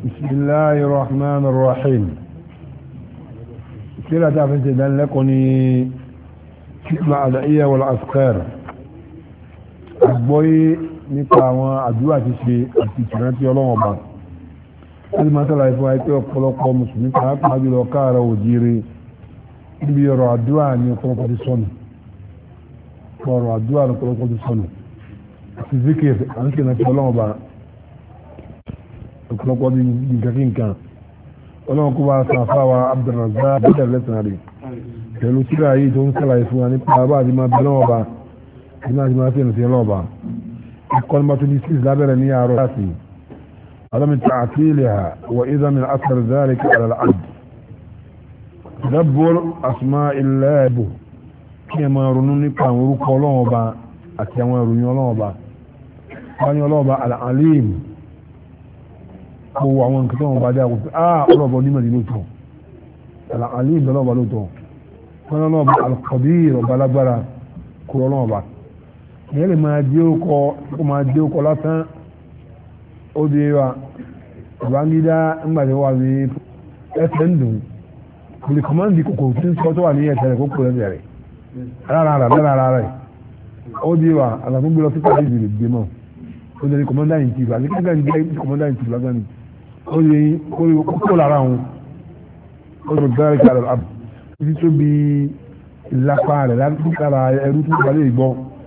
بسم الله الرحمن الرحيم. كلا تعرفين تدان لكني حكمة أدعية والأذكار أبوي nípa àwọn àdúrà ti ṣe àti ìrántí Ọlọ́run Ọba ẹni máa tọ́lá ìfún àìpé ọ̀pọ̀lọpọ̀ mùsùlùmí pàápàá jùlọ káàrọ̀ òjìire níbi ọ̀rọ̀ àdúrà ní ọ̀pọ̀lọpọ̀ ti sọnù ọ̀rọ̀ àdúrà ní ọ̀pọ̀lọpọ̀ ti sọnù àti zikir à ń kìnnà sí Ọlọ́run Ọba ọ̀pọ̀lọpọ̀ bí nǹkan Ọlọ́run kó bá sàfáwà Abdulrazak bídà lẹ́sìn rẹ̀ pẹ̀lú síra yìí tó ń sàlàyé fún wa nípa bá àti máa bẹ Ọlọ́run Ọba àti máa fi ẹ̀nà sí Ọlọ́run Ọba كلمة الإسلام لا بد أن يعرفها هذا من تعطيلها وإذا من أثر ذلك على العبد تدبر أسماء الله كما رنوني كان ورق الله با أكما رنوني الله با كان الله با العليم هو عوان كتاب بعد يقول الله با لما دينوتو العليم الله با لوتو كان الله با القدير وبالغبرا كل الله با ìyẹn lè máa dé ọkọ̀ lásán ó di wa ìbángídá ńgbàdé wà ní ẹsẹ̀ ń dùn kò lè kọ́mọ́ndì kòkòrò tí ń sọ tó wà ní ẹsẹ̀ rẹ̀ kókò ẹsẹ̀ rẹ̀ lára rẹ̀ ó di wa àgbàgbọ́n gbé lọ sí pàdé ìdìbò gbé mọ́ ó di kọ́mọ́ndà yìí tìbà àti kíkà ní kọ́mọ́ndà yìí tìbà lásán ni ó di kókò lára wọn ó di gbára kí àlọ́ àbù títí tó bí ìlápá rẹ̀ lára ẹrú tó balẹ̀ ìgbọ́.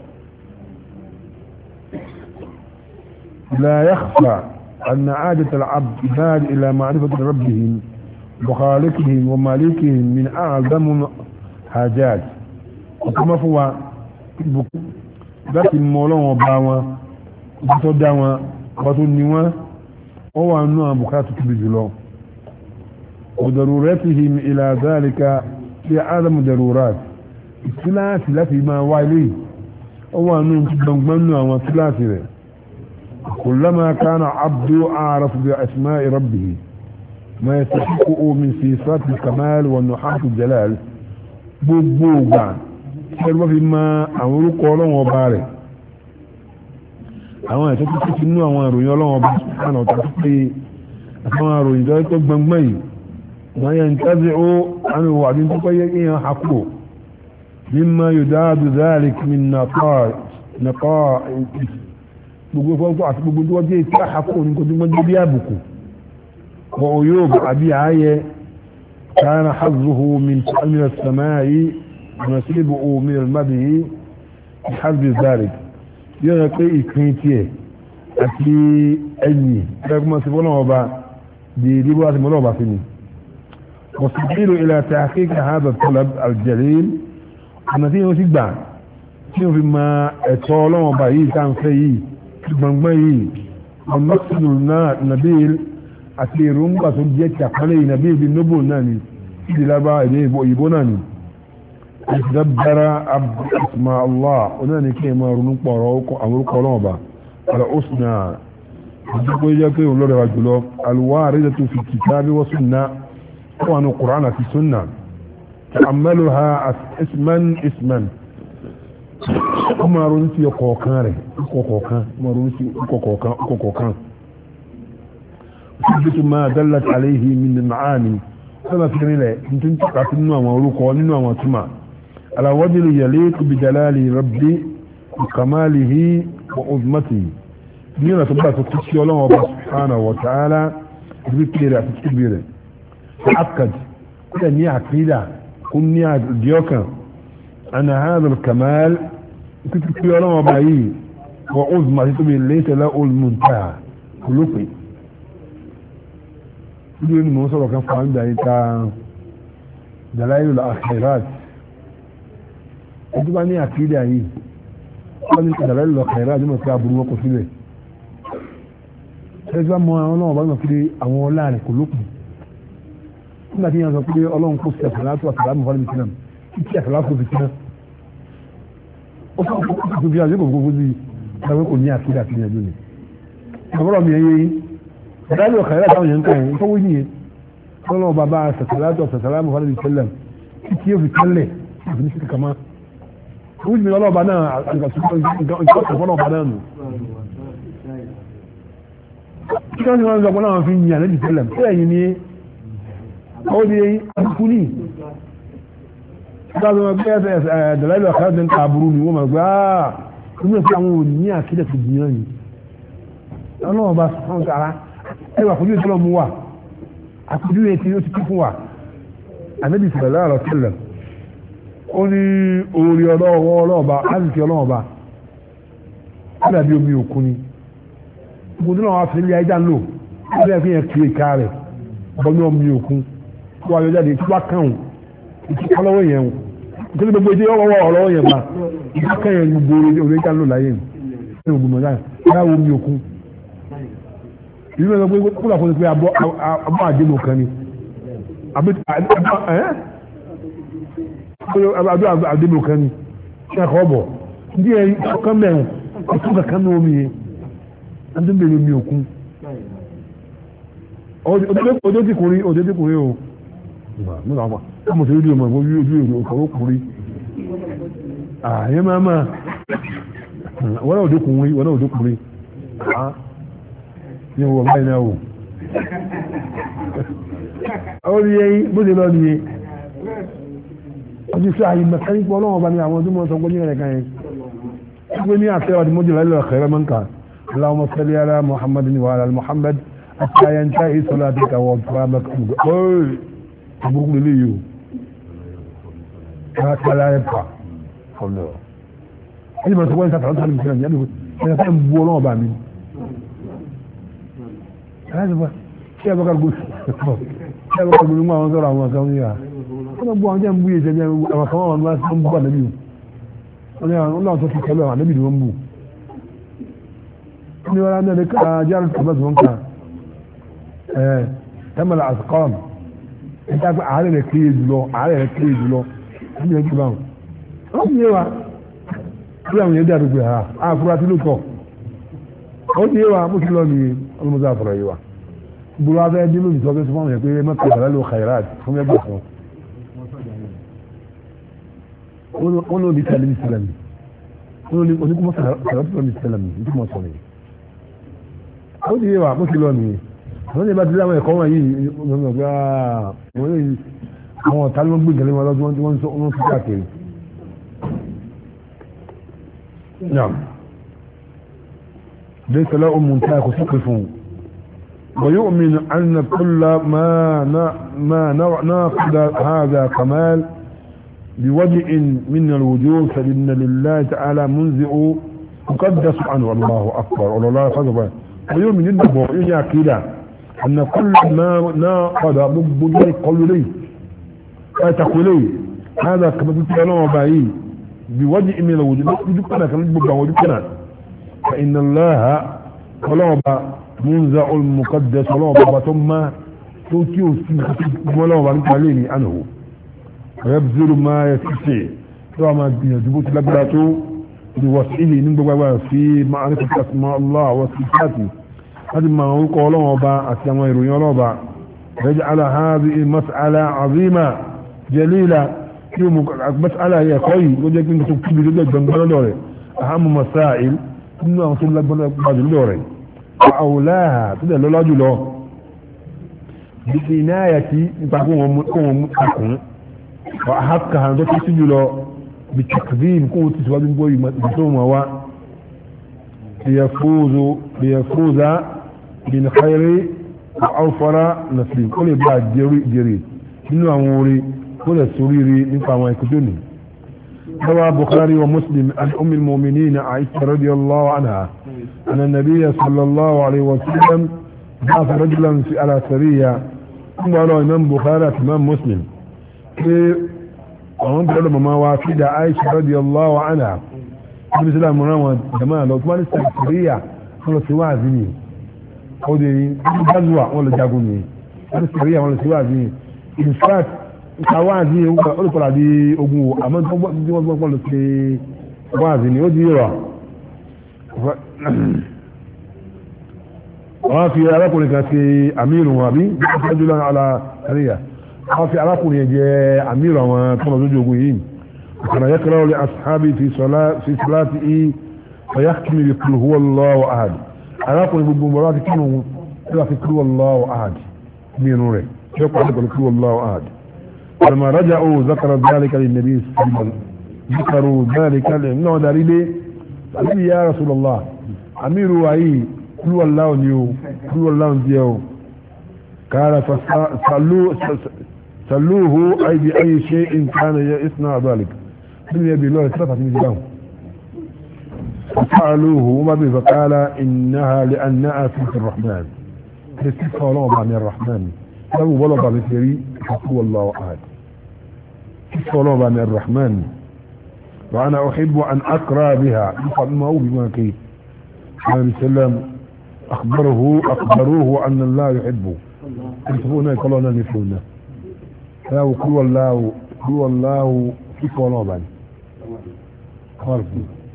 لا يخفى أن عادة العبد بعد إلى معرفة ربهم وخالقهم ومالكهم من أعظم حاجات وكما فهو ذات المولون وباوا وتدعوا وتنوا هو أنه بكات بجلو وضرورتهم إلى ذلك في أعظم ضرورات الثلاث التي ما والي هو أنه تبنوا وثلاث كلما كان عبد أعرف بأسماء ربه ما يستحقه من صفات الكمال والنحاة الجلال بوبوغا سيروا فيما أمروا قولوا وبارك àwọn ẹ̀sọ́ tó ti nú àwọn ìròyìn ọlọ́wọ́ bá sùpánà ọ̀tà tó pé àwọn ìròyìn tó tó gbọngbọ́n yìí wọ́n yẹn tẹ́sí ó àwọn ìwà àti tó pẹ́yẹ èèyàn àkùrò mímọ́ yóò dáadù záàlì kí nàkọ́ gbogbo fọ́nkọ́ àti gbogbo tí wọ́n jẹ́ ìtí àkókò ní kojú wọ́n jẹ́ bí àbùkù wọ́n ò yóò bá àbí ààyẹ كان حظه من السماء ونصيبه من المده بحسب ذلك yóò pé ìpín tiẹ̀ àti ẹ̀yìn ẹgbẹ́ sí fọ́nà ọba di ìdíbò àti mọ́nà ọba sí ni والسبيل إلى تحقيق هذا الطلب الجليل أنا tí yóò sì gbà tí yóò fi máa ẹ̀tọ́ ọlọ́wọ́ ọba yìí tá à ń fẹ́ yìí gbọ̀ngbọ̀n yìí ọmọkùnrin náà nabil àti èròǹgbà tó jẹ́ ti àpálẹ̀ yìí nabil bí noble náà ni ìdí lábá èdè òyìnbó náà ni ìdábára asma allah onáà ní kí ẹ máa ronú pọ̀rọ̀ àwọn orúkọ ọlọ́wọ́ bá al-husna ìdíkò jẹ́ pé òun lọ́rẹ̀ wá jùlọ al-waridatu fi kitabi wa sunna ó wà ní Qur'an àti sunna ta'ammaluha isman ọmọ ronú sí ọkọ̀ọ̀kan rẹ̀ ọkọ̀ọ̀kan ọmọ ronú sí ọkọ̀ọ̀kan ṣíbítù máa dallat alayhi min al-ma'ani sábà fi rinlẹ̀ nítorí tàkà sí nínú àwọn orúkọ nínú àwọn túmọ̀ ala wajhi yaliqu bi jalali rabbi wa kamalihi wa uzmatihi ní ọ̀nà tó bá tó kú sí ọlọ́wọ́ bá subhanahu wa ta'ala ibi kéré àti kíbirẹ̀ ta'akkad kúrẹ̀ ní àkídà kún ní àdìọ́kàn ana hadha al-kamal kíkí ọlọ́wọ́ bá yìí wa uzmati tó bí laysa lahu al-muntaha kúlópè ìdíwé ni mo ń sọ̀rọ̀ kan fún àwọn ìdáyé ta dalailul akhirat ẹjú bá ní àkídà yìí wọ́n ní dalailul akhirat ní mọ̀ sí aburú wọ́pọ̀ sílẹ̀ ẹjú bá mọ àwọn ọlọ́wọ́ bá mọ̀ pé àwọn ọlá rẹ̀ kò lókun nígbà tí yẹn sọ pé ọlọ́run kò sẹ̀ fàlátù àtàlámù fọ́lẹ́ bìtínà kí àtàlámù bìtínà ó fọ́ kó fi àjẹ́ kò gbogbo sí ìgbàgbé kò ní àkídà sí ìyàjú ni ìgbàgbọ́rọ̀ mi ẹyẹ yìí ìdájọ́ ọ̀kàrẹ́ àtàwọn èèyàn kan yẹn fọwọ́ yìí ọlọ́run bàbá sàtàlátù àtàlámù fọ́lẹ́ bìtínà kí ó fi tẹ́lẹ̀ àfi ní síkà kama ó wù mí ọlọ́ọ̀bá náà nǹkan kí wọ́n ti wọ́n sọ pé láwọn fi yìn àlejò tẹ́lẹ̀ tẹ́lẹ̀ yìí ni ó di àbùkù ní ìgbà tó wọ́n gbé dàláìlú àkàrà ń ka àbúrú ni wọ́n mọ̀ gbé nígbà tí àwọn òní àkídẹ̀ tó jìyàn yìí ọlọ́wọ́ bá sọ́n kára ẹwà fojú ìtọ́lọ́ mú wa àfojú ètí ó ti kú fún wa ànábì sallallahu alaihi wasallam ó ní orí ọlọ́ọ̀ba áàzìkì ọlọ́ọ̀ba ó dàbí omi òkun ni gbogbo náà wà fi ilé ajá ń lò ó dẹ̀ fi yẹn kiri ká rẹ̀ bọ́ní omi òkun tó wà yọjáde tó bá kàn ìtú ọlọ́wọ́ yẹn o nítorí gbogbo ìdí ọwọ́ ọlọ́wọ́ yẹn bá ìtú kàn yẹn gbogbo orí ajá ń lò láyé ní gbogbo mọ̀já yà wọ omi òkun ìlú mẹ́ta pé kúlà fún mi pé abọ́ àdébò kan ni abọ́ àdébò kan ni ṣe àkọ́ bọ̀ ndí ẹ̀ ọkàn mẹ́rin ọtún kankan ní omi yẹn ẹni tó ń bèrè omi òkun ọjọ́ tí kùnrin o nígbà wọn ọmọ tó rí ọmọ ojú ọkọ̀ ó kùnrin ààyè máa máa wọ́n náà òdó kùnrin ní ọwọ́ báyìí náà wò ó rí ẹyìn bó ṣe lọ nìyẹn ọdún sí àyè mẹkáníkì ọlọ́wọ́ bá ní àwọn tó mọ́ sọ pé ní ẹ̀rẹ̀ kan yẹn wọ́n ní àtẹ́wà tí mo jẹ́ lálẹ́ ọ̀kẹ́rẹ́ mọ́ nǹkan اللهم صل على محمد وعلى محمد حتى ينتهي صلاتك وقامك اوي تبوك ليو هذا لا يبقى الله اللي ما تقول انت تعرض على المسلمين يعني انا فاهم بولون بعمل هذا بقى شيء بقى اقول ما انظر ما كان يا انا ابو عندي ابو يجي انا كمان ما اسمع ابو النبي انا صوتي كلام النبي ده ابو ni wala ne ka jarat tabas wanka tamal asqam ita ko are le kiri julo ni le gba o ni wa bi àwọn yẹn dàrú pé afurasí ló tọ́ ó ní wa mú kí lọ ní ọlọ́mọdé àfọ̀rọ̀ yìí wa gbogbo abẹ́ nínú ìsọ pé fún àwọn pé mẹ́ta ìbàlá ló khairat fún mẹ́gbà fún wọn ló ní tẹ̀lé ìsìlẹ̀mì wọn ní oníkùnmọ́ sàrọ́tìlọ́ ní ìsìlẹ̀mì ní tí mo sọ nìyí ó ní wa mú kí lọ nìyí àwọn ní ìbá ti láwọn ẹ̀kọ́ wọn yìí àwọn ọ̀tá ló ń gbé ìgbẹ̀lẹ́ wọn lọ́dún tí wọ́n ń sọ káàkiri. نعم ليس له منتهى خصوصه ويؤمن أن كل ما ناقض هذا كمال بوجه من الوجوه فإن لله تعالى منزع مقدس عنه الله أكبر والله فضل ويؤمن النبو كده أن كل ما ناقض بجل قول لي تقول لي هذا كما تتعلم بعيد بوجه من الوجود كان ببا وجودنا فإن الله قلوب منزع المقدس قلوب ثم توتيو قلوب عليه عنه ويبذل ما يستطيع وما يجبوت لبلاته لوسعه نبغى في معرفة أسماء الله وصفاته هذا ما هو قولوا أسماء يروي يجعل هذه مسألة عظيمة جليلة مسألة هي قوي وجدت انك تكتب جدد بنبال دوري اهم مسائل انه اصول لك بنبال دوري واولاها تدى لولا جلو بعناية تكون مكون واحقها ان تكتب جلو بالتقديم كون تسوى بنبوي بسوم هو ليفوز من خير واوفر نسلين كل بعد جري انه اموري كل السريري نفع ما يكتوني روى بخاري ومسلم عن أم المؤمنين عائشة رضي الله عنها أن النبي صلى الله عليه وسلم بعث رجلا على سرية ثم قال إمام بخاري إمام مسلم وهم قالوا ما وافد عائشة رضي الله عنها النبي صلى الله عليه وسلم جمال لو كمان السرية ولا سواء زمين خذي جزوة ولا جاقوني السرية ولا سواء زمين in fact ìkàwáàzí olùkọ́lá di ogun o àmọ́ tí wọ́n gbọ́ lọ sí wáàzí ni ó di rọ̀ wọ́n fi arákùnrin kan sí àmìrù wọn àbí ìjọba jùlọ aláàríyà wọ́n fi arákùnrin jẹ́ àmìrù àwọn tọ́nà lójú ogun yìí ìkànnà yẹ́ kọ́lá olè asábì fi sọ́láti ì ọ̀yá kìmì bí kùlù huwa Allahu ahad arákùnrin gbogbo mọ́ra ti kínú في كل والله أحد من نوره يقول كل والله أحد لما رجعوا ذكر ذلك للنبي صلى الله عليه وسلم ذكروا ذلك لأنه دليل قال يا رسول الله أمير وعي كل والله نيو كل والله نيو قال فصلوه أي بأي شيء كان يصنع ذلك من يبي الله ثلاثة من جلهم ففعلوه وما به فقال إنها لأنها سنة الرحمن تستفى الله عن الرحمن لو بلغ بسيري هو الله أحد تستفى الله عن الرحمن وأنا أحب أن أقرأ بها ما هو بما كيف عليه السلام أخبروه أن الله يحبه يحبونه يقولون نفسنا لا هو الله تستفى الله عن خالص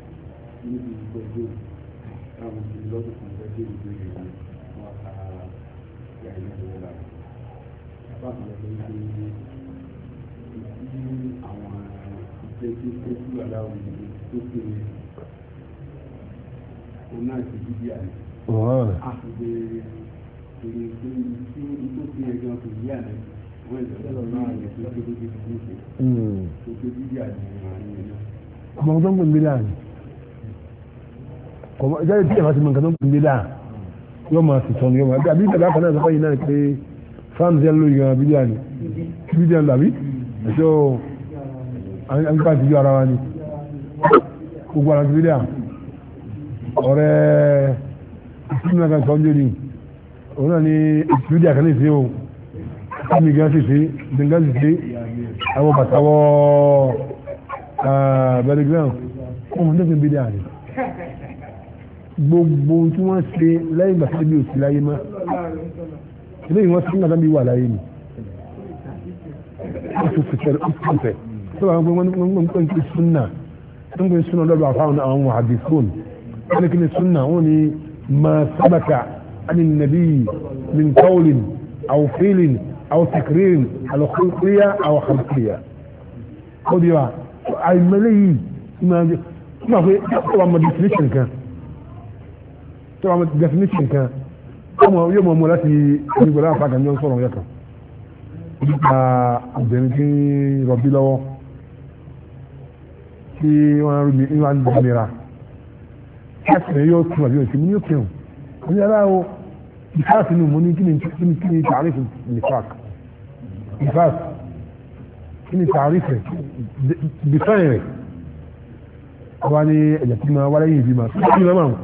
ọmọ tó ń pè mílíà ní ọmọ ìjáde tí ìfàtí mọ̀nkà tó ń pè mílíà yóò máa sì sọnù yóò máa bí àbí ìtàgé àkànnà ìsọfà yìí náà pé fáàmù sí ẹlòmíràn gan mílíà ní mílíà ní tàbí ẹ̀ṣọ́ àǹkà àtijọ́ ara wa ni gbogbo ara ti mílíà ọ̀rẹ́ ìsinmi kan sọ́njọ́ ni òun náà ni ìtìlúdì àkànnà ìsìn o ìsinmi gan sì sí ìdíngá sì sí àwọn bàtàwọ́ bẹ̀rẹ̀ ground ọmọ tó fi bí dáa ni gbogbo tí wọ́n ṣe lẹ́yìn ìgbà tí òsì láyé má ilé ìwọ̀n sí nígbà tí wà láyé ni ó tún fi tẹ̀lé ó tún fẹ̀ tó bá wọn ń pè ní súnà ń pè ní súnà lọ́dọ̀ àfáwọn àwọn wàhálì fóònù wọ́n ní kí ni súnà wọ́n ní ma sábàkà àni nàbí min qawlin aw fi'lin aw takririn al-khulqiyya aw khalqiyya ó di wa àìmọ́lẹ̀ yìí máa pé tó wà mọ̀ definition kan yóò mọ̀ mọ̀ láti onígbọ̀lá àpákan ní ọ̀sọ̀rọ̀ ọ̀yọ́ kan nípa obìnrin tí ń rọ̀bí lọ́wọ́ tí wọ́n rí ní wọ́n ń mìíràn káàkiri yóò tún àbí òsì mú ní òkè hàn ní aláwọ̀ ìfáàsì nù mú ní kí ni tààrífù ìfáàsì kí ni tààrífù define rẹ̀ wọ́n ní ẹ̀jẹ̀ tí máa wáyé yìí bí máa tó kí lọ́mọ́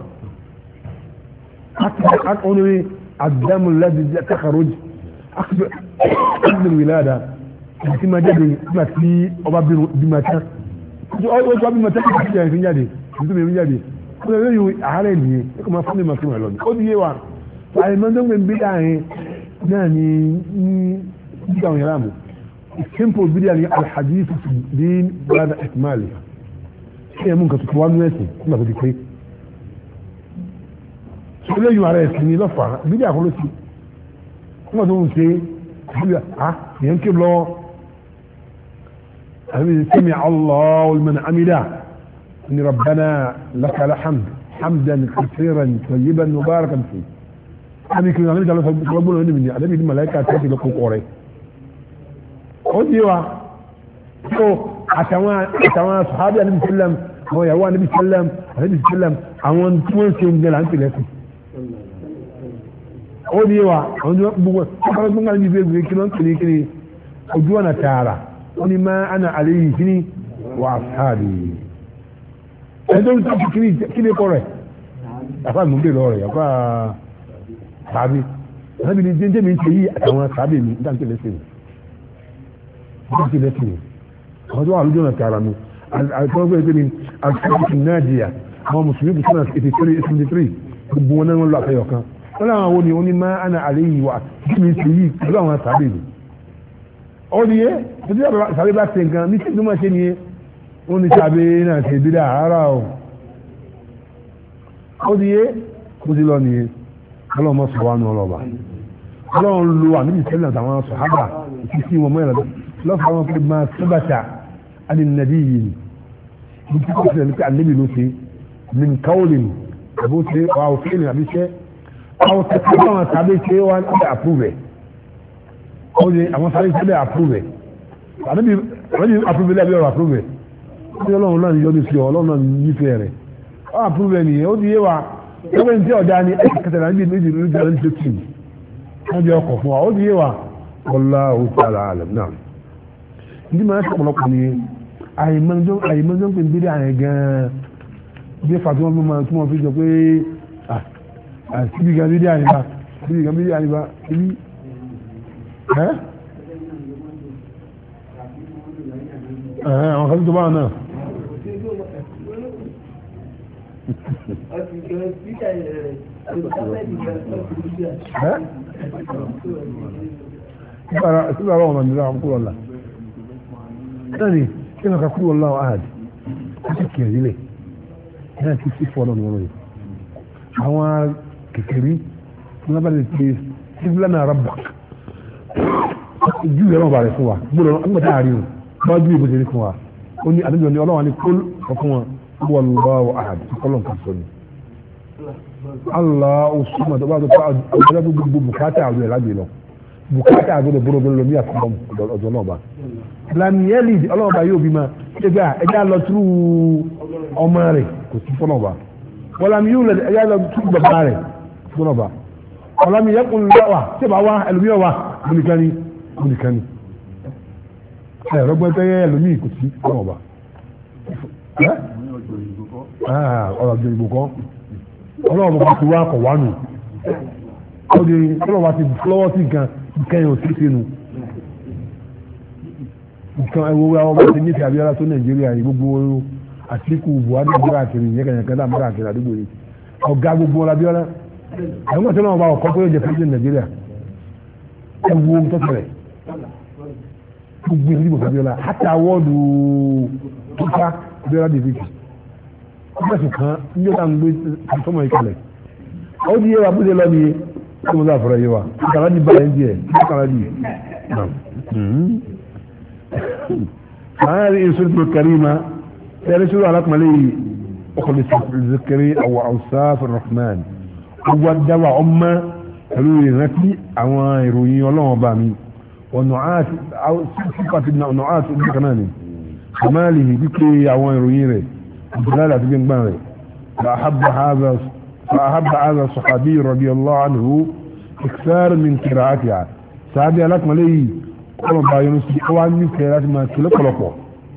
أقول الدم الذي تخرج قبل الولادة كما جدي ما في أو بما كان أو بما كان في جدي بما في جدي كل يوم عليه كما فهمي ما كنا لون أو دي وان فأي من دون من بداية ناني بداية يلامو simple بداية الحديث في الدين بعد إكماله هي ممكن تكون ناسي ما بدي كيف eléyìí ara ẹ̀sìn ni lọ́fà bídí àkọlù sí wọ́n tó ń ṣe yẹn kí lọ àbí sami Allahu liman hamida ni rabbana lakal hamd hamdan kathiran tayyiban mubarakan fi àbí kí lóòrùn ìjọba gbọ́nà ní ìbìnrin àdébìdì màláìka tẹ́tì lọ́kùn kọ̀ọ̀rẹ́ ó di wa tó àtàwọn sàhábì àdébì sẹ́lẹ̀m àwọn ìyàwó àdébì sẹ́lẹ̀m àwọn tí wọ́n ń ṣe ń gẹ̀ là ń pè lẹ́sìn ó ní wa àwọn ọjọ́ gbogbo ọkọ̀ tó ń gbàgbé gbé gbé kílọ̀ kiri kiri ojú ọ̀nà tààrà ó ní máa ana àléyìn kíní wà sáàbì ẹni tó ń tọ́ kíní kọ́ rẹ̀ àfáà mú bèèrè ọ̀rẹ́ àfáà sáàbì sáàbì ní jẹ́jẹ́ mi ń ṣe yí àtàwọn sáàbì mi dáńtì lẹ́sìn àwọn tó wà lójú ọ̀nà tààrà mi àtàwọn gbé gbé ní àtàwọn nàìjíríà àwọn mùsùlùmí kìí sọ́nà 83 gbogbo wọn náà wọ́n lọ àfẹ́yọ̀ kan wọ́n láwọn wo ni wọ́n ní máa ana àléyìn wa kí mi ṣe yìí pẹ̀lú àwọn sàbẹ̀ mi ó ní yé títí sàbẹ̀ bá ṣe nǹkan ní tí ìdúmọ̀ ṣe ni yé wọ́n ní sàbẹ̀ náà ṣe bí dáa ara o ó ní yé kó ti lọ nìyé ọlọ́run mọ̀ sọ wá nù ọlọ́ba ọlọ́run lo àníbi sẹ́lẹ̀ àtàwọn sọ̀hábà ìfisí wọn mọ́ ìrọ̀lẹ́ lọ́fà wọn pé máa sábàtà àni nàbí yìí ní tí kò sílẹ̀ ní pé àníbi ló ṣe min kawlin àbó ṣe wà òfin àbí ṣe àwọn tẹ̀sán àwọn sábẹ́ ṣe wá ní àpúrúvẹ̀ ó di àwọn sábẹ́ ṣe bẹ́ẹ̀ àpúrúvẹ̀ àdébí àpúrúvẹ̀ lẹ́bí ọ̀rọ̀ àpúrúvẹ̀ ó di ọlọ́run náà yọ́dún sí ọ ọlọ́run náà nífẹ̀ẹ́ rẹ̀ ó àpúrúvẹ̀ nìyẹn ó di yé wa ẹgbẹ́ ní tí ọ̀dà ni ẹ̀kẹ́ kẹtẹ̀lá níbi méjì lórí ìjọba ní tókì wọ́n di ọkọ̀ fún wa ó di yé wa wallahu ta'ala alam náà ní máa ń sọ̀pọ̀lọpọ̀ ni àyèmọ́jọ́ pé níbi àyè gan-an bí ẹ̀fà tí wọ́n fi jọ pé síbi gan bídí àyíká síbi gan bídí àyíká síbi ẹ́ àwọn kan tó bá náà síbi àwọn ọmọ ìlú àwọn kúrò ọ̀la ẹni kí wọ́n ka kúrò ọ̀la ọ̀hádì ó sì kì í rí lẹ̀ náà ti sí fọ́ọ̀nà ní wọ́n rẹ̀ àwọn kékeré wọn bá lè pe sífìlà náà rábà ju yẹn wọn bá rẹ fún wa gbọ́dọ̀ nígbà tá a rí o wọn ju ìbòsí fún wa ó ní àdéjọ ní ọlọ́wọ́n ní kó sọ fún wọn wallahu ahad kọ́lọ̀ nǹkan sọ ni Allahu summa tó bá tó pa ọjọ́ gbogbo bùkátà àgbẹ̀ lágbè lọ bùkátà àgbẹ̀ bọ́dọ̀ lọ ní àfọwọ́m ọjọ́ náà bá lamiyẹ́lì ọlọ́wọ́n bá yóò bí ma ẹja lọ túrú ọmọ rẹ̀ kò sí fọ́nà ọba wọ́lámi yóò lẹ̀ ẹ̀yà lọ tún bàbá rẹ̀ fún ọba wọ́lámi yẹ kún lọ́wà tí bá wá ẹlòmíọ̀ wá múnikani ẹ̀rọ gbẹ́tẹ́ yẹ ẹlòmíì kò sí fún ọba ọ̀rọ̀ àjò ìbò kan ọlọ́run bá ti wá kọ̀ wá nù ó di ọlọ́run bá ti lọ́wọ́ sí nǹkan yẹn ò sí sínú nǹkan ẹ̀wọ̀ àwọn ọba ti nífẹ̀ẹ́ Abíọ́lá tó Nàìjíríà yìí gbogbo Àtíkù Buhari gbéra kiri yẹkẹyẹkẹ náà múra kiri àdúgbò yìí ọ̀gá gbogbo Abíọ́lá àwọn ọmọ tí wọn bá ọkọ pé ó jẹ president Nàìjíríà ẹ wo ohun tó ṣẹlẹ̀ gbogbo ìdíbò Abíọ́lá àti àwọdù kíkà Abíọ́lá david ọgbẹsùn kan ní ọjà ń gbé àtọmọ ìkàlẹ̀ ó di yé wa bó ṣe lọ ní kí wọn sá fọrọ yé wa kàrá ní báyìí ń jẹ kàrá ní هذه سورة الكريمة رسول على ملي أخلص الذكري أو أوصاف الرحمن هو الدواء أمة قالوا لي نتي أو يروي الله بامي ونعات أو صفة النعات كمان كماله بكي أو يروي جلالة بن بامي فأحب هذا الصحابي رضي الله عنه إكثار من قراءتها سعدي على ملي قالوا بايونسي أواني كيرات ما كلقلقوا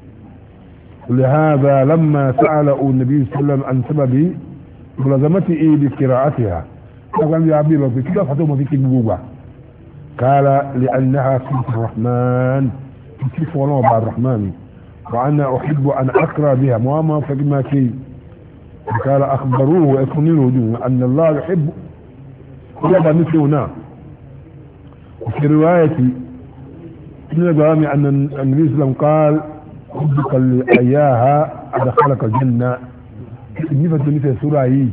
ولهذا لما سأله النبي صلى الله عليه وسلم عن سبب ملازمته بقراءتها قال يا عبد الله كيف فتوما فيك بوبا قال لأنها صفة الرحمن صفة الله بعد الرحمن وأنا أحب أن أقرأ بها مهما فكما كي قال أخبروه ويكونوا أن الله يحب قلب مثلنا وفي رواية ابن الجوامع أن النبي صلى الله عليه وسلم قال حبك لأياها أدخلك الجنة نفت نفت سورة هي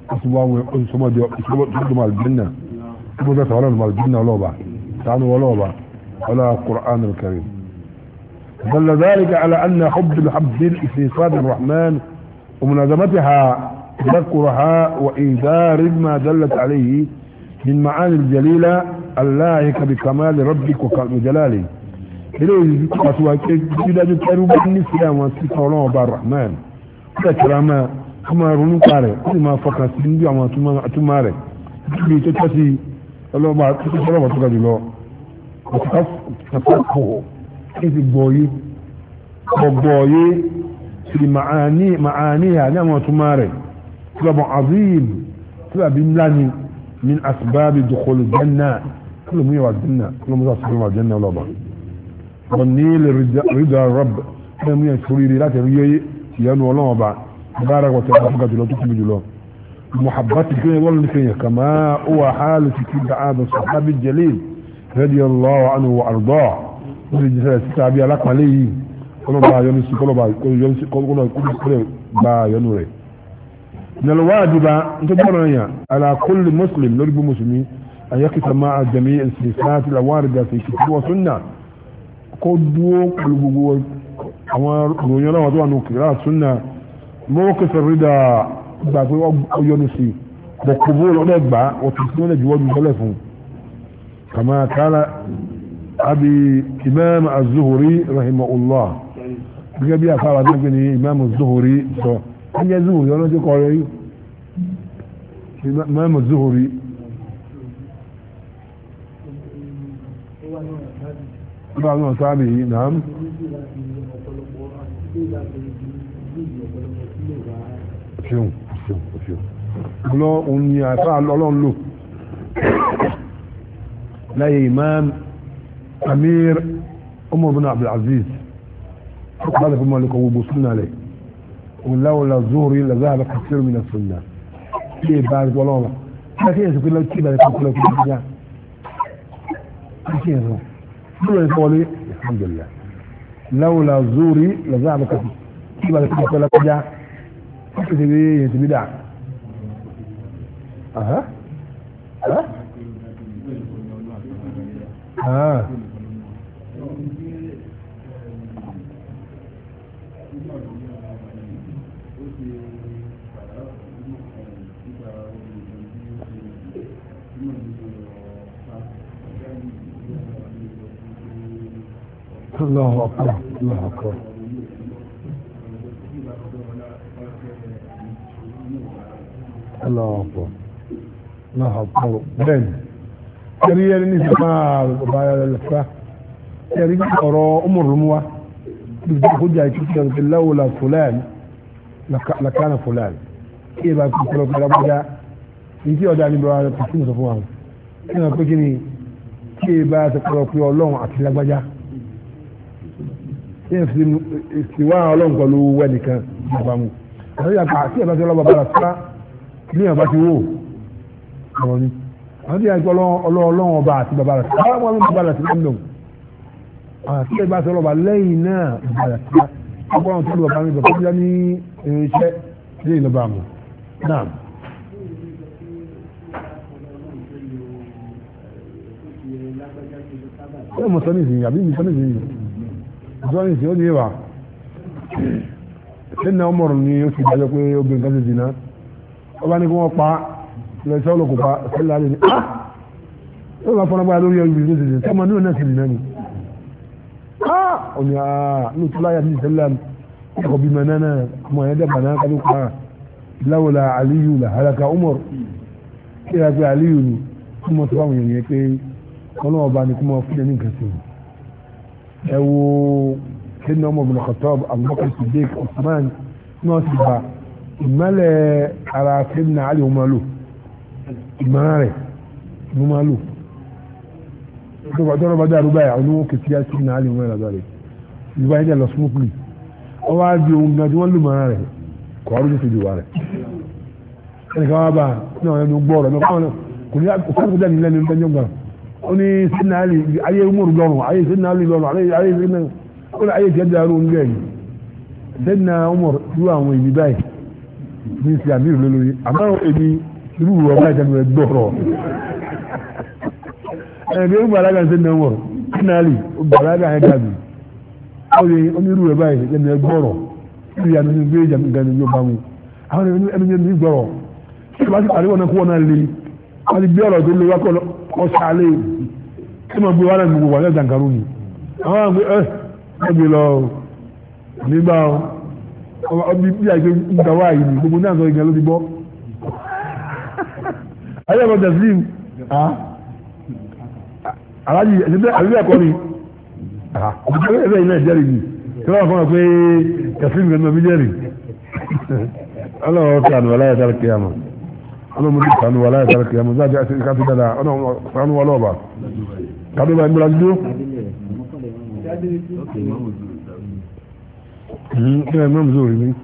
أسمى مع الجنة أبدا تعالى مع الجنة ولوبا تعالى ولوبا ولا القرآن الكريم دل ذلك على أن حب الحب في صفات الرحمن وملازمتها تذكرها وإيثار ما دلت عليه من معاني الجليلة اللائقة بكمال ربك وجلاله إليه قصوى كده جتروا بالنسلام وانسكة الله وبار الرحمن كرامة كما رنو قارئ كل ما فقط سنجي وما تماري كل تتسي الله وبار تتسي الله وتقضي الله وتفقه كيف البوي في معانيها نعم وتماري سبب عظيم سبب لاني من أسباب دخول الجنة كل ما يوعد الجنة كل ما يوعد الجنة ولا بعض والنيل رضا الرب كل ما يشوري لا تريه يانو ولا بعض بارك وتعالى جلو تكتب جلو محبتك والنفيه كما هو حال سكين هذا الصحابي الجليل رضي الله عنه وأرضاه ولجسد السابي لك عليه كل ما ينسي كل ما ينوري من الواجب على كل مسلم نرجو مسلمين أن يقف مع جميع الصفات الواردة في كتاب وسنة قدوا قلوبوا ونرى وضوء نكرات سنة موقف الرضا باقي يونسي وقبول ونبع وتسمون جواد مخلفهم كما قال أبي إمام الزهري رحمه الله بقى فعلا نبني إمام الزهري أن يزهري ولا تقول إمام الزهري بعض أصحابه نعم شو الله أن يفعل الله له لا إمام أمير عمر بن عبد العزيز هذا كما لكم وبوصلنا عليه ولولا الزهري لذهب كثير من السنة كيف بعد والله لكن يقول لك كيف يقول لك كيف يقول الحمد لله لولا الزهري لذهب كثير كيف يقول لك جاء كيف يتبدع أها ها ها الله أكبر الله أكبر الله أكبر الله أكبر بين كريه النساء بايا الفا كريه أرى أمر رموة بتاخد جاي لولا فلان لكان فلان كيف يقول لك لا يجي وداني برا تسمع صفوان كنا بقولي كيف يقول لك الله أكيد لك ìsìwá ọlọ́run pẹ̀lú wẹ́nìkan ìbámu àwọn yàtọ̀ àti ẹ̀bá tí ọlọ́ba bára síra ní ọba ti wò ọ̀rọ̀ ni àwọn tí yàtọ̀ ọlọ́run ọba àti bàbá rẹ̀ síra àwọn ọmọ bàbá rẹ̀ síra ń dùn àti ẹ̀bá tí ọlọ́ba lẹ́yìn náà bàbá rẹ̀ síra ọgbọ́n tó lọ́ba mi bàbá tó ní irinṣẹ́ ní ìlọ́ba àmọ́ náà. ṣé mo sọ ní ìsìn àbí mi sọ ní ìsìn zọ́ọ̀nì tí ó ní wà sínú ọmọrùn ni ó sì dájọ́ pé obìnrin kan ti dìná ó bá ní kí wọ́n pa lọ sí ọlọ́kùn pa sílẹ̀ alẹ́ ni ó bá fọ́nà báyà lórí ọdún ìlú ìsìn sọ́mọ nínú náà sì dìná ni ó ní ní tó láyà ní ìṣẹ́lẹ̀ ẹ̀kọ́ bímọ náà ọmọ yẹn dẹ́gbà náà kájú pa láwọlá aliyu là halaka umar kí ẹ pé aliyu ni kí wọ́n tó fáwọn èèyàn pé ọlọ́wọ́ bá ní kí wọ́n fún ẹ ní nǹkan sí ẹ wo sẹ́ni ọmọ ibn Khattab Abubakar Siddiq Usman náà sì bá ìmọ̀lẹ̀ ara sẹ́ni Ali umaru ìmọ̀ràn rẹ̀ umaru tọ́rọ bá dàrú báyìí àwọn oníwọ̀n kìtìyà sẹ́ni Ali umaru àgbàrẹ̀ ìgbà yẹn lọ smoothly wọ́n wá di ohun gan tí wọ́n lù mọ̀ràn rẹ̀ kọ́ ọdún tó ti wà rẹ̀ ẹnì kan wá bá náà ẹnu gbọ́ ọ̀rọ̀ náà kò ní àkókò ní lẹ́nu ẹni gbà ó ní sẹ́ni Ali ayé umaru lọ́rùn ayé sẹ́ni Ali lọ́rùn ayé sẹ́ni ó ní ayé jẹ́ dàrú ń gẹ̀yìn sẹ́ni umaru irú àwọn èmi báyìí ní ti àmì ìrọ̀lórí àmọ́ èmi irú ọ̀rọ̀ báyìí jẹ́ mi gbọ́rọ̀ ẹ̀ẹ́dẹ́ ó gbàlágà sẹ́ni umaru sẹ́ni Ali ó gbàlágà ẹ̀ dàbí ó ní onírú rẹ̀ báyìí jẹ́ mi gbọ́rọ̀ irú ìyá mi gbé ìjà mi gan ni yóò bá mu àwọn ẹni jẹ́ mi gbọ́rọ̀ ṣé wàá ti pàdé wọn náà kó wọn náà le wọ́n ti gbé ọ̀rọ̀ tó le wákọ̀ ọ̀ṣàlẹ̀ tí mo gbé wàhálà gbogbo wàhálà jàǹkàrú ni àwọn àgbẹ̀ wọ́n gbé lọ nígbà ọbí bí àgbẹ̀ gbà wá yìí ni gbogbo náà sọ ìgbà ló ti bọ́ ayé ọkọ̀ tẹ̀síìm aláàjì ẹ̀sẹ̀ àbíbẹ̀ ẹ̀kọ́ ni ọ̀bùkẹ́ ẹ̀fẹ̀ ilẹ̀ ìjẹ́rìí ni tí wọ́n fọ́nà pé tẹ̀síìm gẹ̀ẹ́nà bí jẹ́rìí ọlọ́wọ́ kí ànúwà láyé tàbí kíyàmà ọlọ́wọ́ mú ànúwà láyé tàbí kíyàmà záàjẹ́ àti ìkàtí dáadáa ọlọ́wọ́ ọlọ́ọ̀bà kàdúbà ìgbìlá dúdú imam Zuhri ni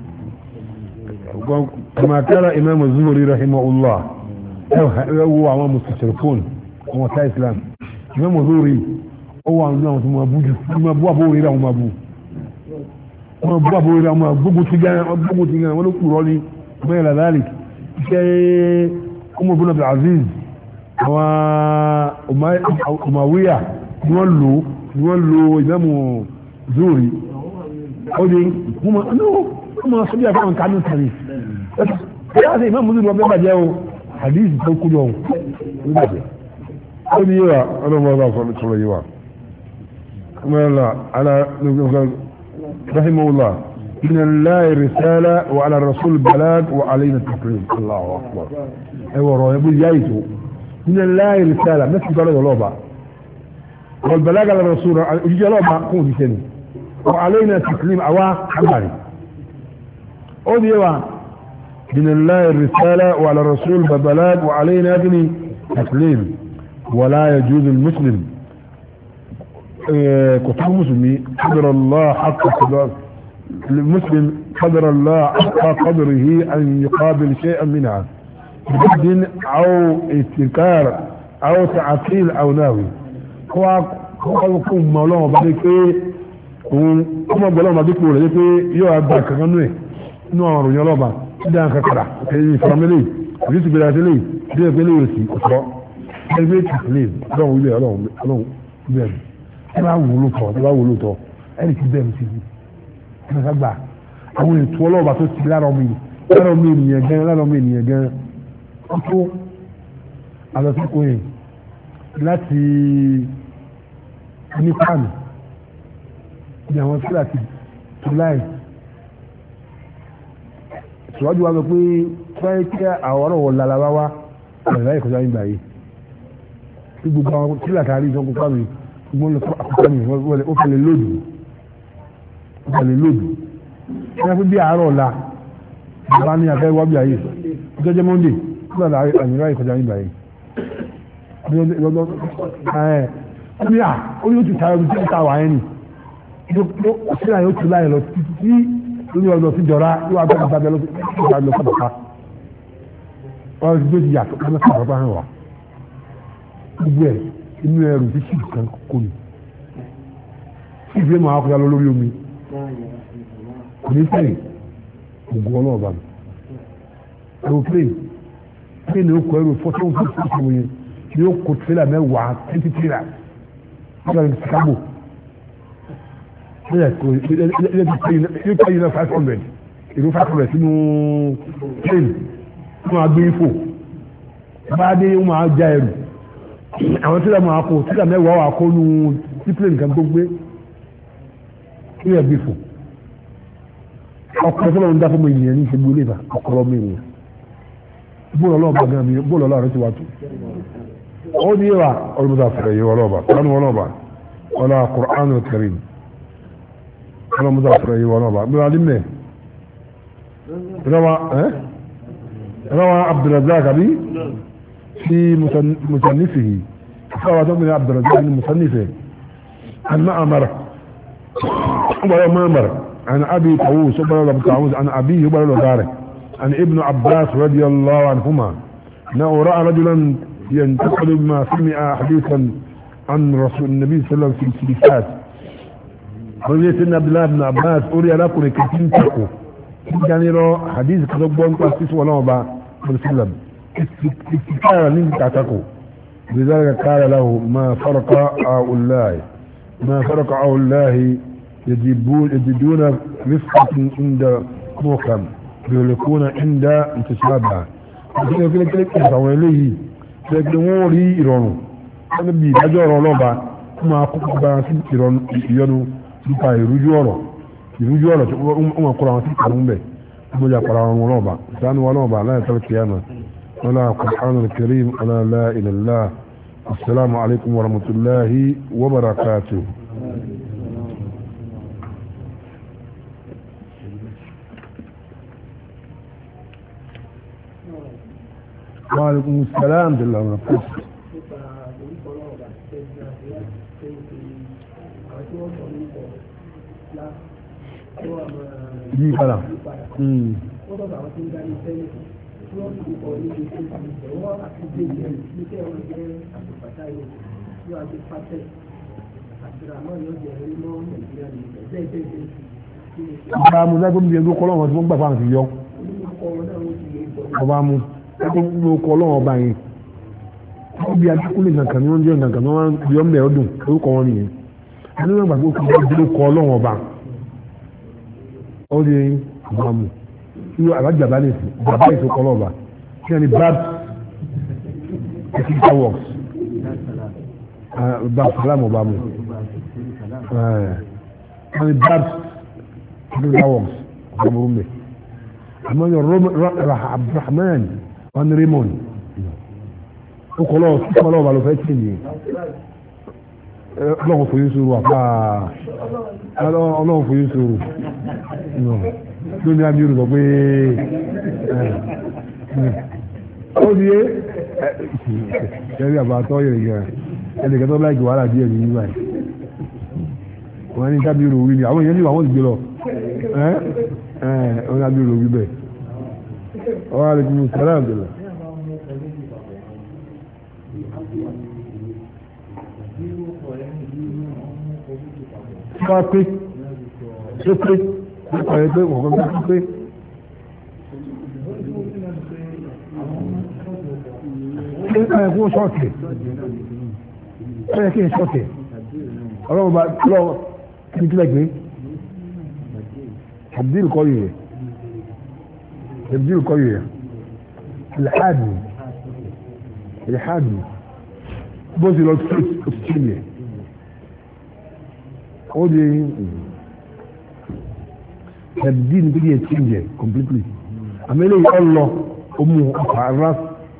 kama kala imam Zuhri rahimahullah ẹwọ àwọn mustashirikun àwọn ta islam imam Zuhri ó wà ní àwọn tó máa bújú máa bú àbúrò rẹ̀ àwọn máa bú wọn bú àbúrò rẹ̀ àwọn máa gbógun ti gan wọn ló kúrọ ní mẹ́rin ladalik iṣẹ́ Umar bin Abdul Aziz àwọn Umawiya ni wọ́n lo imam Zuhri ó di wọ́n máa sọ bí àfáwọn kanú tàbí ẹ̀yà sí imam Zuhri wọ́n fẹ́ bàjẹ́ o hadith tó kú lọ nígbàgbé ó ní yíwa ọlọ́mọ ọlọ́mọ fọ́nà tó lọ yíwa mẹ́rànlá ala rahimahullah من الله رسالة وعلى الرسول بلاغ وعلينا التكريم الله أكبر ايوه رأيبو جايتو من الله رسالة نفس قال الله بقى والبلاغ على الرسول يجي الله بقى قول سنة وعلينا التكريم أوا حماري قول يوا من الله الرسالة وعلى الرسول بلاغ وعلينا ابني تكريم ولا يجوز المسلم كتاب مسلمي قدر الله حق قدر المسلم قدر الله حق قدره أن يقابل شيئا منها بجد أو اتكار أو تعطيل أو ناوي هو يكون مولانا بعدك كما بلونا بعدك ولا يكي يو أبداك كنوي نوع يلوبا إذا كرا كي فرملي جيت بلاتلي دي بلي يسي أسرع البيت تقليد لو يبي لو بيان تبع ولوتو أنا كده مسيبي gbà àwọn ètò ọlọ́ọ̀bà tó ti lára ọmọ ènìyàn gan ó tó àlọ́síkò yẹn láti onípàánù ní àwọn tí láti tó láì ṣùgbọ́n wá sọ pé fẹ́ẹ́ kí àwọn ọ̀rọ̀ wọ̀ lára wá àrẹ̀lá ìkọjá nígbà yìí tí gbogbo àwọn tí látàrí ìṣọ́kù pàmì gbọ́n lọ fún àkókò mi ó fẹ́ lè lòdù ẹni fún bí àárọ̀ ọ̀la bá ní afẹ́ wábí ayé jẹ́jẹ́ monday nígbà tí àyìnrá ìkọjá nígbà yìí ní à ó yóò ti tààrà tí ó ta wà ẹni sílá yóò ti láyé lọ títí lórí ọ̀dọ̀ sí jọra yóò wá gbọ́dọ̀ sábẹ́ lọ sábàpá wọ́n ti gbé ti yàtọ̀ lọ sábàpá hàn wá gbogbo ẹ̀ inú ẹrù tí sì kan kò ní ìgbé máa kọjá lọ lórí omi ní pẹ̀lú ògùn ọlọ́ọ̀bá mi aeroplane plane ní ó kọ ẹrù 14 yẹn ní ó kọ tírélà mẹ́wàá 20 tírélà nígbà tí Chicago ilé pẹ̀lú ilé 500 èrò 500 sínú plane tí wọ́n á gbé ifò bá dé wọ́n máa já ẹrù àwọn tírélà máa kọ tírélà mẹ́wàá wà kó nu tí plane kan tó gbé ilé ẹ̀gbẹ́ ifò ọkùnrin tó lọ ń dá fún mi ènìyàn ní ìṣègbè olè bá ọkọlọ mi ènìyàn bóòlù ọlọ́ọ̀bà gan mi bóòlù ọlọ́ọ̀rẹ́ ti wá tó ó ní ìwà ọlọ́mọdé àfẹ́rẹ́ yìí ọlọ́ọ̀bà kánú ọlọ́ọ̀bà ọlá Qur'an al-Karim ọlọ́mọdé àfẹ́rẹ́ yìí ọlọ́ọ̀bà bí wàá dímẹ̀ rawa Abdurrazzaq àbí fi musannifihi fáwọn tó ń bẹ Abdurrazzaq ní musannifihi an Ma'mar عن أبي طاووس عن أبيه وبرر عن ابن عباس رضي الله عنهما أنه رأى رجلا ينتقل بما سمع حديثا عن رسول النبي صلى الله عليه وسلم في السلسات قال سيدنا عبد الله بن عباس أولي لكم كثير تقوا كان يرى حديث كذبون قاسس ولا با وسلم استكارا لن تعتقوا لذلك قال له ما فرق الله يجدون رفقة عند محكم يهلكون عند متشابه لكن كل يسوي ليه لكن هو لي يرونه أنا بيجا رولوبا ما أقول بس يرونه nípa ìrújú ọ̀rọ̀ tí wọ́n kọ́ra wọn sí ìkànnì bẹ̀ mo jà kọ́ra wọn lọ́ọ̀bà ìsánú wọn lọ́ọ̀bà láyé tẹ́lẹ̀ kìíyàmà wọn náà Qur'anul Karim ala la ilaha illallah assalamu alaikum wa rahmatullahi wa barakatuh. وعليكم السلام بالله وبركاته yí padà ọba mu lẹ́gbẹ̀ẹ́ mi ẹgbẹ́ kọ́lọ́wọ́ tí wọ́n gbà fáwọn ti yọ ọba mu lẹ́gbẹ̀ẹ́ kọ́lọ́wọ́ ọba yẹn wọ́n bí adékúnlé nǹkan ní wọ́n jẹ́ nǹkan ní wọ́n yọ ọ́nbẹ̀ ọdún orúkọ wọn nìyẹn ẹni wọ́n gbàgbé kọ́ kọ́lọ́wọ́ ọba ó di ọba mu irú alájà bá lè fi bàbá ètò kọ́lọ́wọ́ ọba kí ẹni bad technical works salam ọba mu wọ́n ní dabs technical works ọba mu mbẹ àmọ́ yọ Abdulrahman wọ́n ní Raymond ó kọ́ lọ́wọ́ ọba ló fẹ́ tì ní ọlọ́run fòye sòrò àpá ọlọ́run fòye sòrò lónìí àmì yorùbá pé ó di é ẹ̀rí àbátọ́ yẹ̀rẹ̀ gẹ̀rẹ̀ ẹnìkan tó láìkì wàhálà díẹ̀ ní yíwá ẹ̀ wọ́n ní tábí yorùbá wí ni àwọn èèyàn ní àwọn ìgbé lọ wọ́n ní tábí yorùbá wí bẹ́ẹ̀ ọwọ́ àlejò sẹ́lá àbẹ̀lẹ̀. pé tó pé nípa ẹ pé wọ́n kọ́ pé nípa ẹ kó ṣọ́ọ̀tì ẹ kí n ṣọ́ọ̀tì ọlọ́run bá lọ́wọ́ kí n kílẹ̀ gbé Abdul kọ́ yìí Abdul kọ́ yìí ilhadi bó ti lọ sí òtítì yẹn ó di ẹ̀dí ní bí yẹn change completely àmì eléyìí ọlọ ọmú ọkọ̀ ara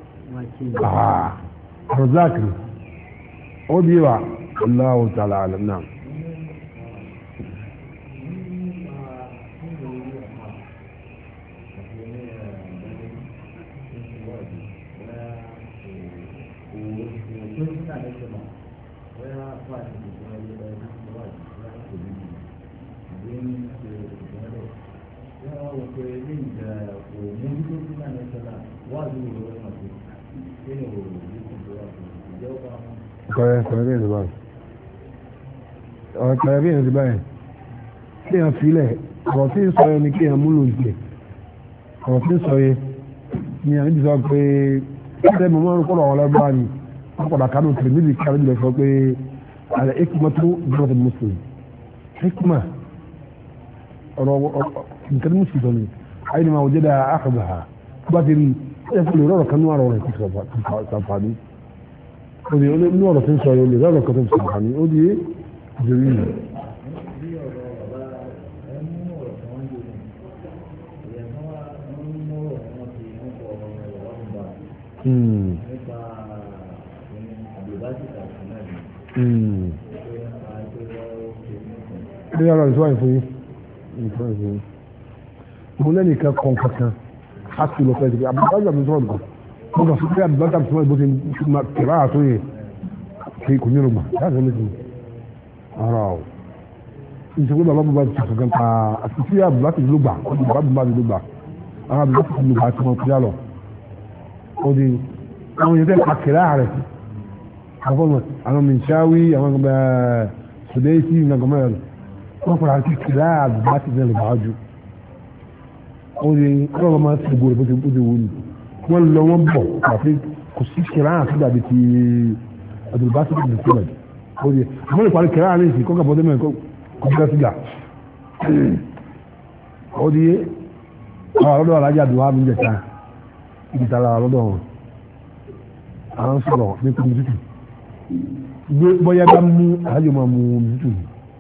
rọ̀záàkì ó di wa Allahu ta'ala alam náà. ọ̀rọ̀ bí èèyàn ti báyìí kí èèyàn filẹ̀ ọ̀rọ̀ tí ń sọ yẹn ni kí èèyàn múlò ìpè ọ̀rọ̀ tí ń sọ yẹn ni à ń jù sọ pé ṣé mo máa ń kọ́ ọ̀rọ̀ ọlọ́gbà ni wọ́n padà kánú tẹ̀lé níbi kí àwọn ìjọba sọ pé àlẹ́ ekima tó jọba tó mùsùlùmí ekima ọ̀rọ̀ nǹkan mùsùlùmí tó ní ayé ni máa wọ́n jẹ́ dáa àkàbà ha tó bá ti rí ẹ̀ fún lè rọ̀rọ̀ kan ní àrọ̀ rẹ̀ kó sàǹfààní ó di ní ọ̀rọ̀ tí ń sọ yẹn lè rọ̀rọ̀ kan tó sàǹfààní ó di ìjòyè yìí. Ní ọ̀rọ̀ ìṣúwà ìfún yìí mo lẹ́nu ìkan kan kankan á sì lọ fẹ́ẹ́ abúlé àbí sọ̀rọ̀ nǹkan mo kàn fún pé abúlé àbí sọ̀rọ̀ ìbò ṣe kẹ̀rọ àtúnyẹ kí kò ní ọgbà láti ọ̀nà ìṣẹ̀lẹ̀ ara ọ̀ ìṣègùn bàbá bàbá ti sọ̀kan pa àti tí abúlé àti ìlú gbà ó di bàbá bàbá ìlú gbà àwọn abúlé àti ìlú gbà àti wọn kúrẹ́ lọ ó di àwọn yẹn tẹ́ àkẹ́rẹ́ ààrẹ àwọn mìíṣáwí àwọn sùdẹ́sì nàgọ́mẹ́rẹ́ wọ́n fara àti kìlá àbúrò àti ìdílé bàájú ó di ọlọ́run máa ti gbòòrò bó ti wù ní wọ́n lọ wọ́n bọ̀ àti kò sí kìlá àti dàbí ti àdùrù bá ti di sílẹ̀ ó di àwọn ìparí kìlá àti ìsìn kọ́kà bọ́dé mẹ́rin kọ́ bí wọ́n ti gbà ó di àwọn ọlọ́dọ̀ alájà dùn wá mi jẹta ìdìtà la ọlọ́dọ̀ wọn àwọn sọ̀rọ̀ ní kúrú tútù bóyá bá mú àájò máa mú omi tútù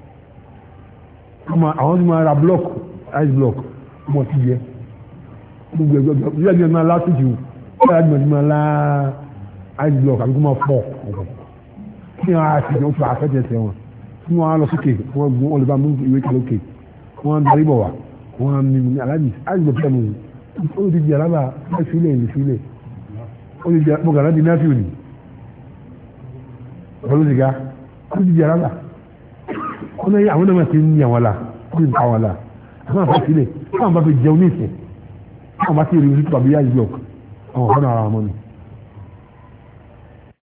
àwọn tí máa ra block ice block ọmọ tí yẹ gbogbo ẹgbẹ́ ìyá ìgbẹ́ máa látújù ìyá ìgbẹ́ máa lá ice block àbí kó máa fọ́ kí wọ́n á ti jẹ́ oṣù àfẹ́jẹsẹ̀ wọn tí wọ́n á lọ sókè wọ́n gbọ́n wọn lè bá mú ìwé kan lókè wọ́n á darí bọ̀ wá wọ́n á mímu ní alábì ice block fẹ́ mu ó ti di alábà ẹ̀ sílẹ̀ ní sílẹ̀ ó ti di mo gàrà di náfíù ni olùdíga ó ti di alábà wọ́n náà àwọn náà ti ń yàn wọn la ó ti ń ta wọn la àwọn àfẹ́ sílẹ̀ àwọn bá fi jẹun ní ìsìn àwọn bá ti rí ojú tó àbí yá ìlú ọ̀k àwọn ọ̀hún ara wọn ni.